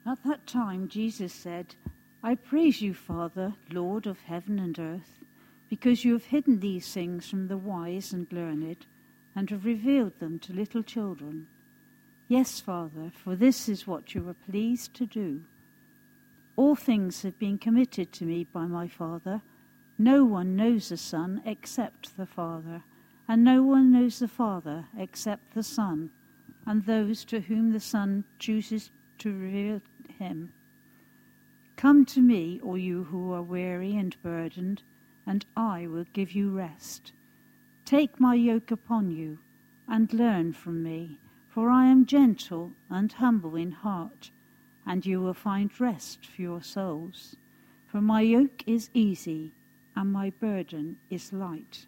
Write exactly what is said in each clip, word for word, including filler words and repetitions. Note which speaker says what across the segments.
Speaker 1: At that time Jesus said, I praise you, Father, Lord of heaven and earth, because you have hidden these things from the wise and learned, and have revealed them to little children. Yes, Father, for this is what you were pleased to do. All things have been committed to me by my Father. No one knows the Son except the Father, and no one knows the Father except the Son, and those to whom the Son chooses to reveal him. Come to me, all you who are weary and burdened, and I will give you rest. Take my yoke upon you, and learn from me, for I am gentle and humble in heart, and you will find rest for your souls. For my yoke is easy, and my burden is light.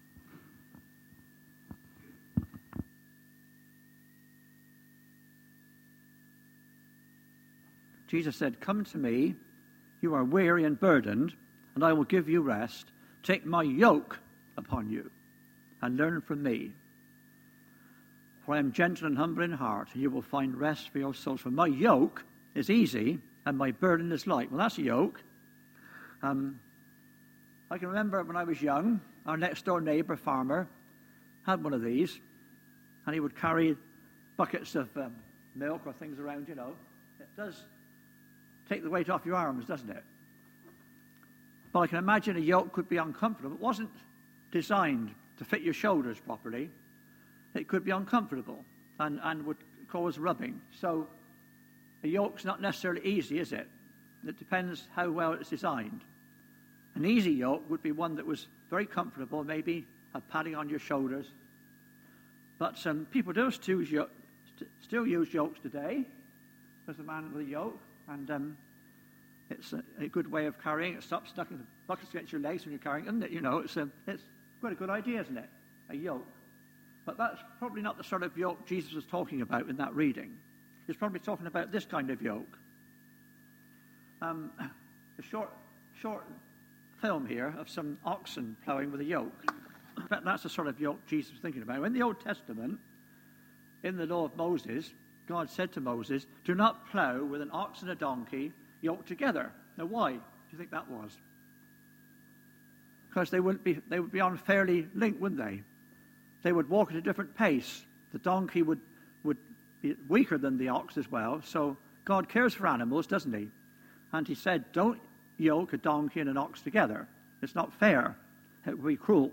Speaker 2: Jesus said, come to me, you are weary and burdened, and I will give you rest. Take my yoke upon you, and learn from me. For I am gentle and humble in heart, and you will find rest for your souls. For my yoke is easy, and my burden is light. Well, that's a yoke. Um, I can remember when I was young, our next-door neighbour, farmer, had one of these, and he would carry buckets of um, milk or things around, you know. It does take the weight off your arms, doesn't it? But I can imagine a yoke could be uncomfortable. It wasn't designed to fit your shoulders properly. It could be uncomfortable and, and would cause rubbing. So a yoke's not necessarily easy, is it? It depends how well it's designed. An easy yoke would be one that was very comfortable, maybe a padding on your shoulders. But um, people do still use, st- still use yokes today. There's a man with a yoke, and um, it's a, a good way of carrying. It stops stuck in the buckets against your legs when you're carrying it, isn't it? You know, it's, a, it's quite a good idea, isn't it? A yoke. But that's probably not the sort of yoke Jesus was talking about in that reading. He's probably talking about this kind of yoke. Um, a short, short film here of some oxen ploughing with a yoke. In fact, that's the sort of yoke Jesus was thinking about. In the Old Testament, in the law of Moses, God said to Moses, do not plough with an ox and a donkey yoked together. Now, why do you think that was? Because they wouldn't be, they would be unfairly linked, wouldn't they? They would walk at a different pace. The donkey would, would be weaker than the ox as well. So God cares for animals, doesn't he? And he said, don't yoke a donkey and an ox together. It's not fair. It would be cruel.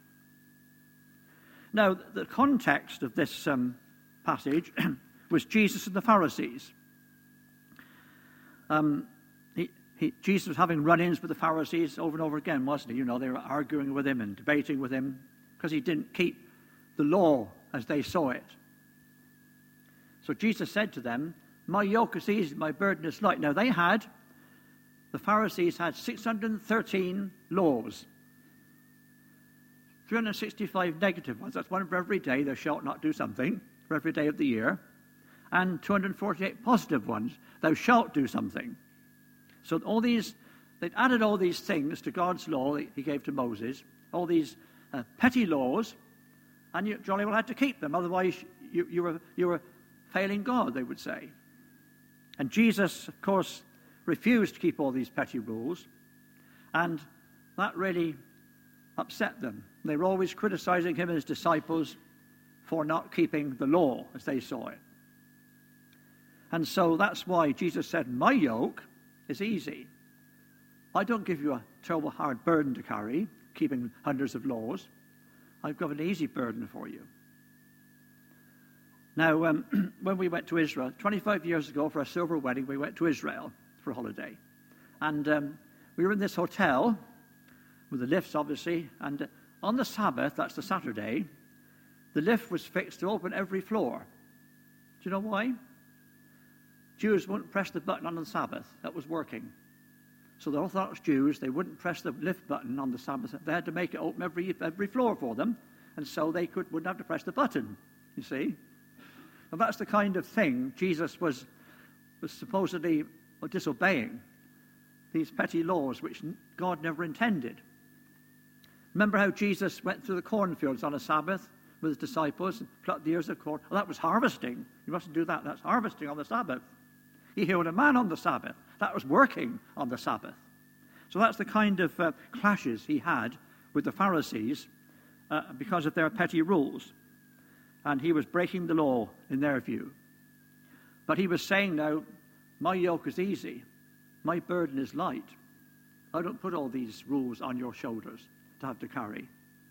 Speaker 2: Now, the context of this um, passage was Jesus and the Pharisees. Um, he, he, Jesus was having run-ins with the Pharisees over and over again, wasn't he? You know, they were arguing with him and debating with him because he didn't keep the law as they saw it. So Jesus said to them, my yoke is easy, my burden is light. Now, they had, the Pharisees had six hundred thirteen laws. three hundred sixty-five negative ones. That's one for every day. Thou shalt not do something for every day of the year. And two hundred forty-eight positive ones. Thou shalt do something. So all these, they'd added all these things to God's law that he gave to Moses, all these uh, petty laws, and you jolly well had to keep them. Otherwise, you, you, were, you were failing God, they would say. And Jesus, of course, refused to keep all these petty rules. And that really upset them. They were always criticizing him and his disciples for not keeping the law as they saw it. And so that's why Jesus said, my yoke is easy. I don't give you a terrible hard burden to carry, keeping hundreds of laws. I've got an easy burden for you. Now, um, when we went to Israel, twenty-five years ago for a silver wedding, we went to Israel for a holiday. And um, we were in this hotel with the lifts, obviously, and uh, on the Sabbath, that's the Saturday, the lift was fixed to open every floor. Do you know why? Jews wouldn't press the button on the Sabbath. That was working. So the Orthodox Jews, they wouldn't press the lift button on the Sabbath. They had to make it open every every floor for them, and so they could wouldn't have to press the button, you see. And that's the kind of thing Jesus was, was supposedly disobeying, these petty laws which God never intended. Remember how Jesus went through the cornfields on a Sabbath with his disciples and plucked the ears of corn? Well, that was harvesting. You mustn't do that. That's harvesting on the Sabbath. He healed a man on the Sabbath. That was working on the Sabbath. So that's the kind of uh, clashes he had with the Pharisees uh, because of their petty rules. And he was breaking the law in their view. But he was saying now, my yoke is easy. My burden is light. I don't put all these rules on your shoulders to have to carry.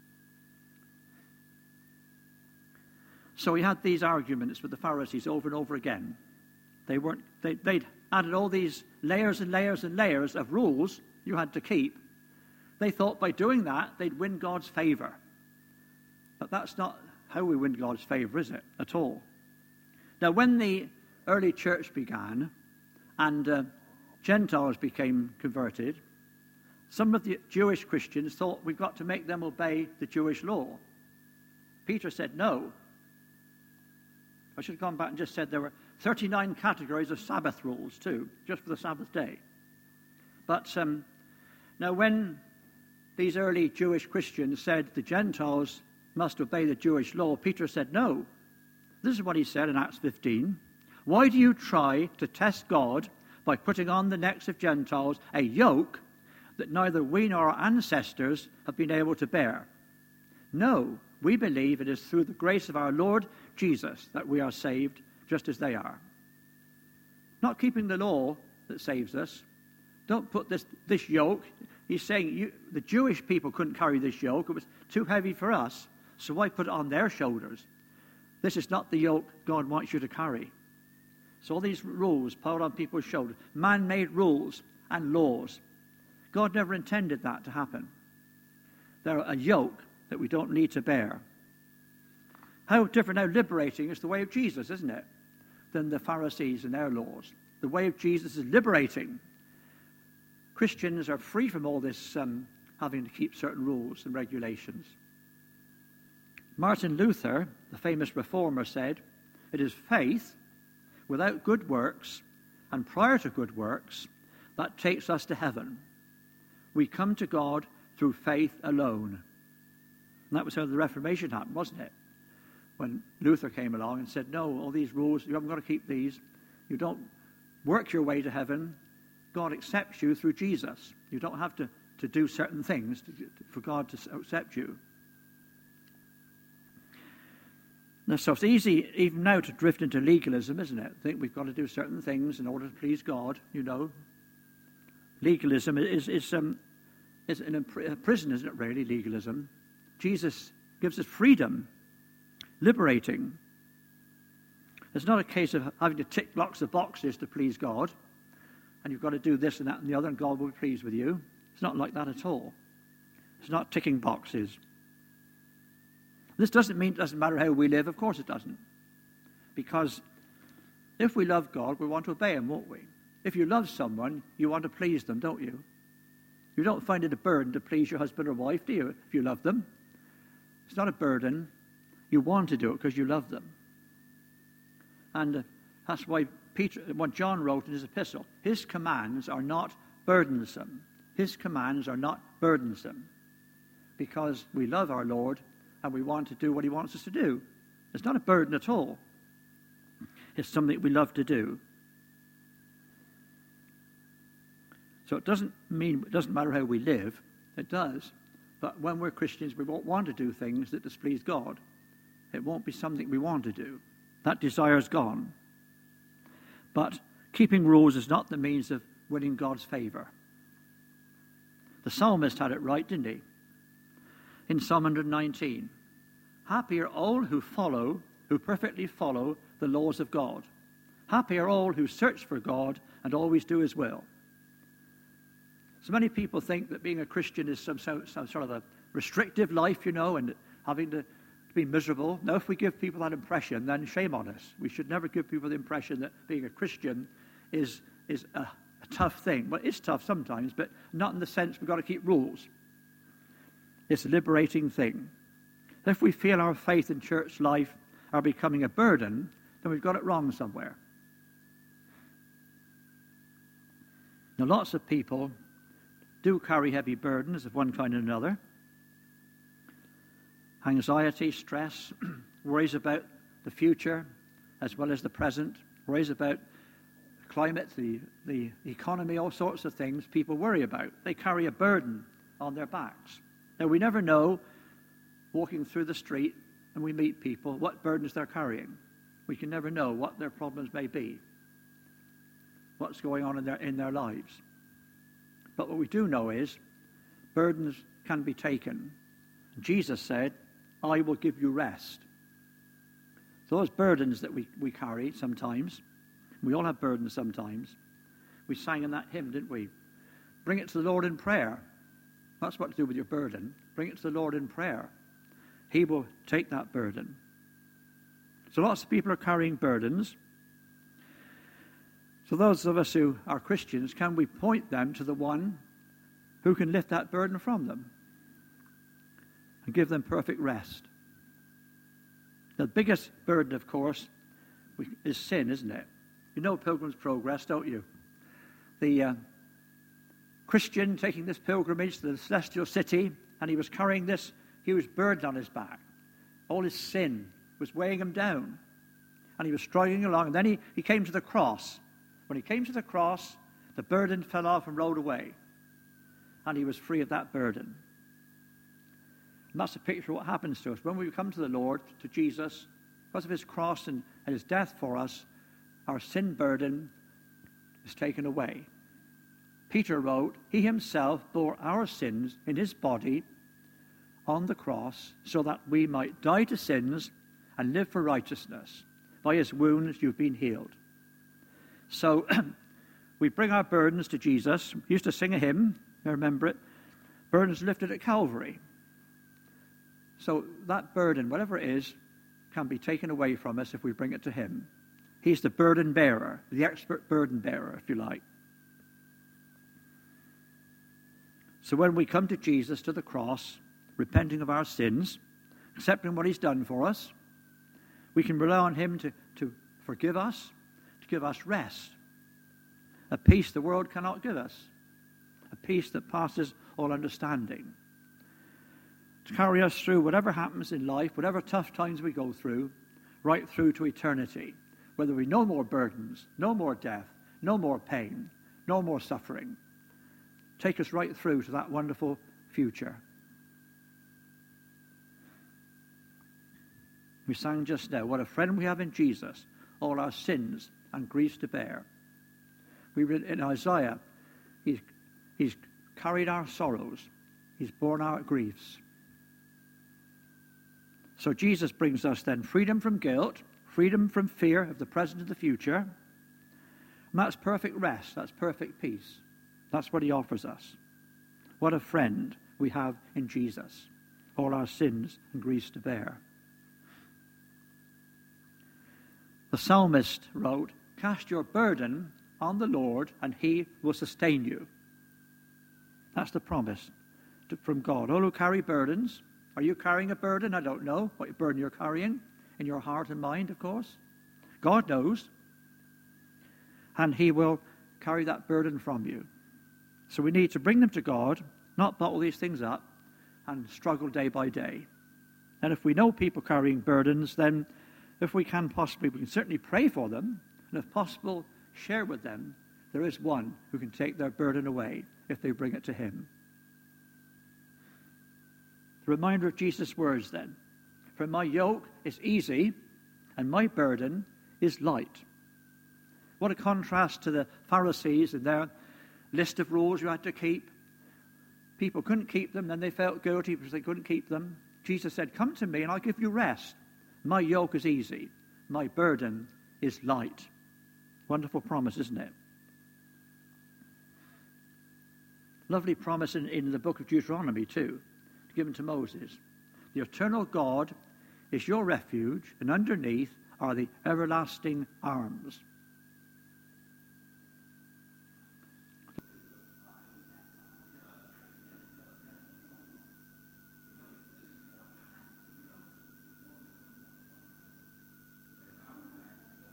Speaker 2: So he had these arguments with the Pharisees over and over again. They weren't, they, they'd added all these layers and layers and layers of rules you had to keep. They thought by doing that, they'd win God's favor. But that's not how we win God's favor, is it? At all. Now, when the early church began and uh, Gentiles became converted, some of the Jewish Christians thought we've got to make them obey the Jewish law. Peter said no. I should have gone back and just said there were thirty-nine categories of Sabbath rules too, just for the Sabbath day. But um, now when these early Jewish Christians said the Gentiles must obey the Jewish law, Peter said no. This is what he said in Acts fifteen. Why do you try to test God by putting on the necks of Gentiles a yoke that neither we nor our ancestors have been able to bear? No, we believe it is through the grace of our Lord Jesus that we are saved, just as they are. Not keeping the law that saves us. Don't put this, this yoke. He's saying you, the Jewish people couldn't carry this yoke. It was too heavy for us, so why put it on their shoulders? This is not the yoke God wants you to carry. So all these rules piled on people's shoulders, man-made rules and laws. God never intended that to happen. They're a yoke that we don't need to bear. How different, how liberating is the way of Jesus, isn't it, than the Pharisees and their laws. The way of Jesus is liberating. Christians are free from all this um, having to keep certain rules and regulations. Martin Luther, the famous reformer, said, it is faith without good works and prior to good works that takes us to heaven. We come to God through faith alone. And that was how the Reformation happened, wasn't it? When Luther came along and said, no, all these rules, you haven't got to keep these. You don't work your way to heaven. God accepts you through Jesus. You don't have to, to do certain things to, for God to accept you. Now, so it's easy even now to drift into legalism, isn't it? Think we've got to do certain things in order to please God, you know. Legalism is, is, um, is in a prison, isn't it, really, legalism? Jesus gives us freedom, liberating. It's not a case of having to tick lots of boxes to please God, and you've got to do this and that and the other, and God will be pleased with you. It's not like that at all. It's not ticking boxes. This doesn't mean it doesn't matter how we live. Of course it doesn't. Because if we love God, we want to obey him, won't we? If you love someone, you want to please them, don't you? You don't find it a burden to please your husband or wife, do you, if you love them? It's not a burden. You want to do it because you love them. And uh, that's why Peter, what John wrote in his epistle, his commands are not burdensome. His commands are not burdensome because we love our Lord and we want to do what he wants us to do. It's not a burden at all. It's something we love to do. So it doesn't mean, it doesn't matter how we live. It does. But when we're Christians, we won't want to do things that displease God. It won't be something we want to do. That desire's gone. But keeping rules is not the means of winning God's favor. The psalmist had it right, didn't he? In Psalm one nineteen, happy are all who follow, who perfectly follow the laws of God. Happy are all who search for God and always do his will. So many people think that being a Christian is some, some sort of a restrictive life, you know, and having to be miserable. Now, if we give people that impression, then shame on us. We should never give people the impression that being a Christian is, is a, a tough thing. Well, it's tough sometimes, but not in the sense we've got to keep rules. It's a liberating thing. If we feel our faith in church life are becoming a burden, then we've got it wrong somewhere. Now, lots of people do carry heavy burdens of one kind or another. Anxiety, stress, worries about the future as well as the present, worries about climate, the, the economy, all sorts of things people worry about. They carry a burden on their backs. Now, we never know, walking through the street and we meet people, what burdens they're carrying. We can never know what their problems may be, what's going on in their, in their lives. But what we do know is burdens can be taken. Jesus said, I will give you rest. So those burdens that we, we carry sometimes, we all have burdens sometimes. We sang in that hymn, didn't we? Bring it to the Lord in prayer. That's what to do with your burden. Bring it to the Lord in prayer. He will take that burden. So lots of people are carrying burdens. So those of us who are Christians, can we point them to the one who can lift that burden from them and give them perfect rest? The biggest burden, of course, is sin, isn't it? You know Pilgrim's Progress, don't you? The uh, Christian taking this pilgrimage to the celestial city, and he was carrying this huge burden on his back. All his sin was weighing him down, and he was striding along. And then he, he came to the cross. When he came to the cross, the burden fell off and rolled away, and he was free of that burden. And that's a picture of what happens to us. When we come to the Lord, to Jesus, because of his cross and, and his death for us, our sin burden is taken away. Peter wrote, he himself bore our sins in his body on the cross so that we might die to sins and live for righteousness. By his wounds you've been healed. So we bring our burdens to Jesus. We used to sing a hymn, I remember it, burdens lifted at Calvary. So that burden, whatever it is, can be taken away from us if we bring it to him. He's the burden bearer, the expert burden bearer, if you like. So when we come to Jesus, to the cross, repenting of our sins, accepting what he's done for us, we can rely on him to, to forgive us, to give us rest, a peace the world cannot give us, a peace that passes all understanding, to carry us through whatever happens in life, whatever tough times we go through, right through to eternity, where there will be no more burdens, no more death, no more pain, no more suffering. Take us right through to that wonderful future. We sang just now, what a friend we have in Jesus, all our sins and griefs to bear. We read in Isaiah, he's, he's carried our sorrows, he's borne our griefs. So Jesus brings us then freedom from guilt, freedom from fear of the present and the future. And that's perfect rest, that's perfect peace. That's what he offers us. What a friend we have in Jesus, all our sins and griefs to bear. The psalmist wrote, cast your burden on the Lord and he will sustain you. That's the promise to, from God. All who carry burdens. Are you carrying a burden? I don't know what burden you're carrying in your heart and mind, of course. God knows. And he will carry that burden from you. So we need to bring them to God, not bottle these things up and struggle day by day. And if we know people carrying burdens, then if we can possibly, we can certainly pray for them, and if possible, share with them. There is one who can take their burden away if they bring it to him. The reminder of Jesus' words then. For my yoke is easy and my burden is light. What a contrast to the Pharisees and their list of rules you had to keep. People couldn't keep them, then they felt guilty because they couldn't keep them. Jesus said, come to me and I'll give you rest. My yoke is easy. My burden is light. Wonderful promise, isn't it? Lovely promise in, in the book of Deuteronomy too, given to Moses. The eternal God is your refuge, and underneath are the everlasting arms.